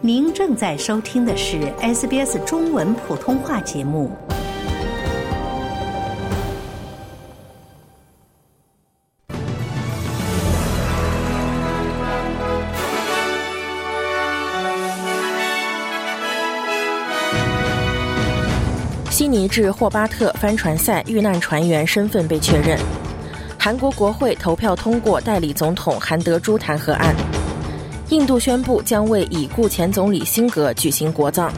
您正在收听的是 SBS 中文普通话节目。 悉尼至霍巴特帆船赛遇难船员身份被确认。韩国国会投票通过代理总统韩德洙弹劾案。印度宣布将为已故前总理辛格举行国葬。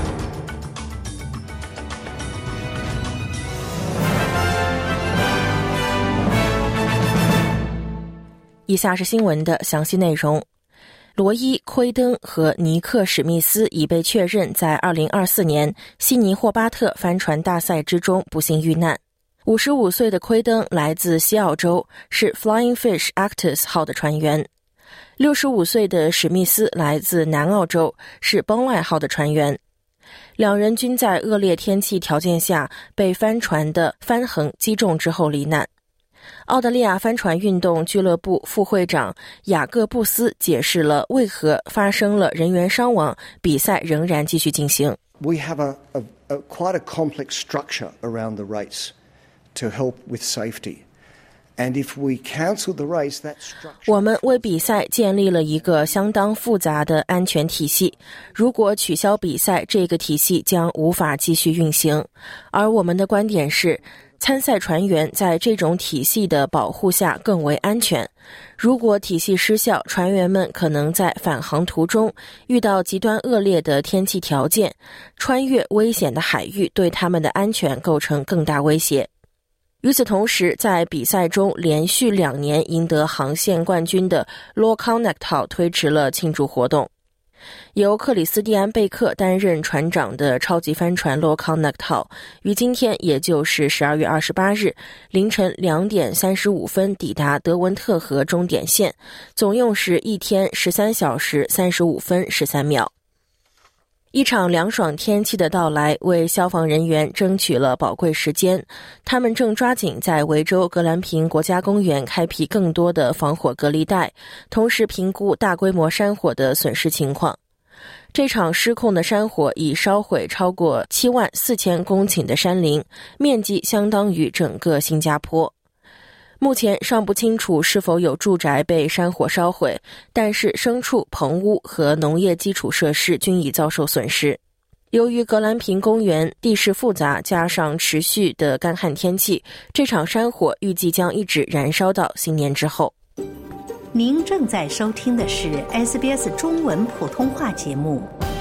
以下是新闻的详细内容。罗伊·奎登和尼克·史密斯已被确认在2024年悉尼霍巴特帆船大赛之中不幸遇难。55岁的奎登来自西澳洲，是 Flying Fish Actus 号的船员。65岁的史密斯来自南澳洲，是 Bonai 号的船员。两人均在恶劣天气条件下被帆船的帆横击中之后罹难。澳大利亚帆船运动俱乐部副会长雅各布斯解释了为何发生了人员伤亡，比赛仍然继续进行。 We have quite a complex structure around the race to help with safety.And if we cancel the race, that structure... 我们为比赛建立了一个相当复杂的安全体系。如果取消比赛，这个体系将无法继续运行。而我们的观点是，参赛船员在这种体系的保护下更为安全。如果体系失效，船员们可能在返航途中遇到极端恶劣的天气条件，穿越危险的海域对他们的安全构成更大威胁。与此同时，在比赛中连续2年赢得航线冠军的 Law Connect 号推迟了庆祝活动。由克里斯蒂安·贝克担任船长的超级帆船 Law Connect 号于今天，也就是12月28日凌晨2点35分抵达德文特河终点线，总用时1天13小时35分13秒。一场凉爽天气的到来为消防人员争取了宝贵时间，他们正抓紧在维州格兰平国家公园开辟更多的防火隔离带，同时评估大规模山火的损失情况。这场失控的山火已烧毁超过74000公顷的山林，面积相当于整个新加坡。目前尚不清楚是否有住宅被山火烧毁，但是牲畜、棚屋和农业基础设施均已遭受损失。由于格兰平公园地势复杂，加上持续的干旱天气，这场山火预计将一直燃烧到新年之后。 您正在收听的是 SBS 中文普通话节目。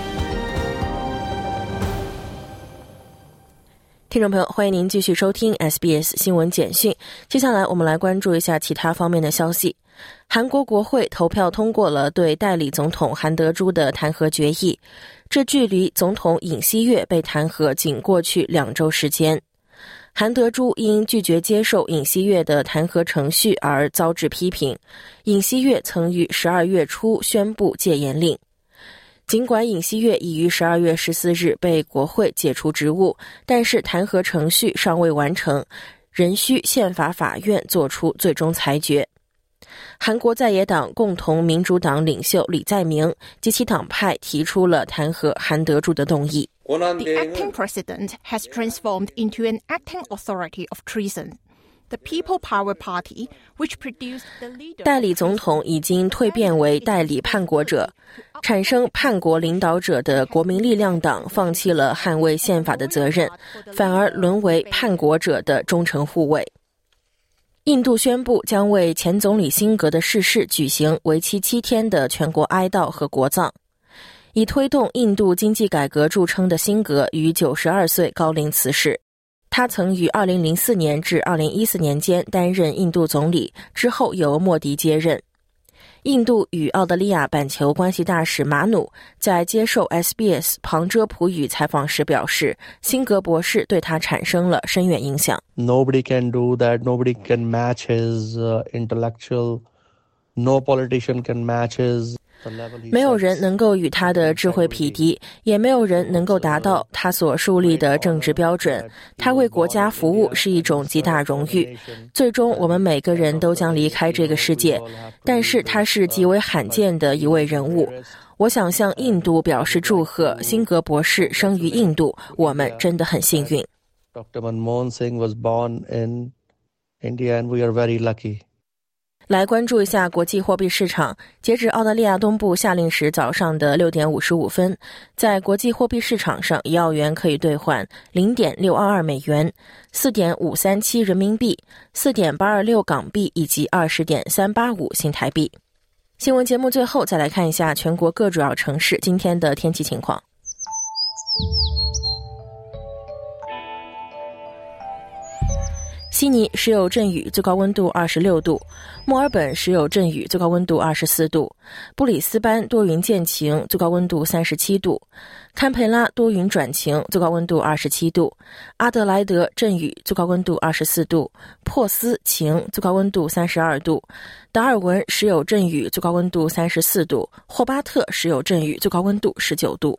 听众朋友，欢迎您继续收听 SBS 新闻简讯。接下来我们来关注一下其他方面的消息。韩国国会投票通过了对代理总统韩德洙的弹劾决议，这距离总统尹锡悦被弹劾仅过去2周时间。韩德洙因拒绝接受尹锡悦的弹劾程序而遭致批评。尹锡悦曾于12月初宣布戒严令。尽管尹锡悦已于12月14日被国会解除职务，但是弹劾程序尚未完成，仍需宪法法院作出最终裁决。韩国在野党共同民主党领袖李在明及其党派提出了弹劾韩德洙的动议。 The acting president has transformed into an acting authority of treason.The People Power Party, which produced the leader... 代理总统已经蜕变为代理叛国者，产生叛国领导者的国民力量党放弃了捍卫宪法的责任，反而沦为叛国者的忠诚护卫。印度宣布将为前总理辛格的逝世举行为期7天的全国哀悼和国葬。以推动印度经济改革著称的辛格于92岁高龄辞世。他曾于2004年至2014年间担任印度总理，之后由莫迪接任。印度与澳大利亚板球关系大使马努在接受 SBS 旁遮普语采访时表示，辛格博士对他产生了深远影响。 Nobody can do that. Nobody can match his intellectual. No politician can match his 没有人能够与他的智慧匹敌，也没有人能够达到他所树立的政治标准。他为国家服务是一种极大荣誉。最终我们每个人都将离开这个世界，但是他是极为罕见的一位人物。 我想向印度表示祝贺，辛格博士生于印度，我们真的很幸运。 Dr. Manmohan Singh was born in India and we are very lucky. 来关注一下国际货币市场。截止澳大利亚东部夏令时早上的6点55分，在国际货币市场上，1澳元可以兑换 0.622 美元、4点537人民币、4点826港币以及20点385新台币。新闻节目最后再来看一下全国各主要城市今天的天气情况。悉尼时有阵雨，最高温度26度；墨尔本时有阵雨，最高温度24度；布里斯班多云见晴，最高温度37度；堪培拉多云转晴，最高温度27度；阿德莱德阵雨，最高温度24度；珀斯晴，最高温度32度；达尔文时有阵雨，最高温度34度；霍巴特时有阵雨，最高温度19度。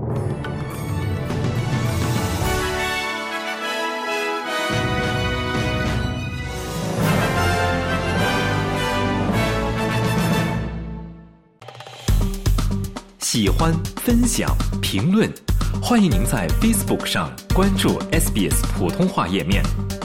喜欢、分享、评论，欢迎您在 Facebook 上关注 SBS 普通话页面。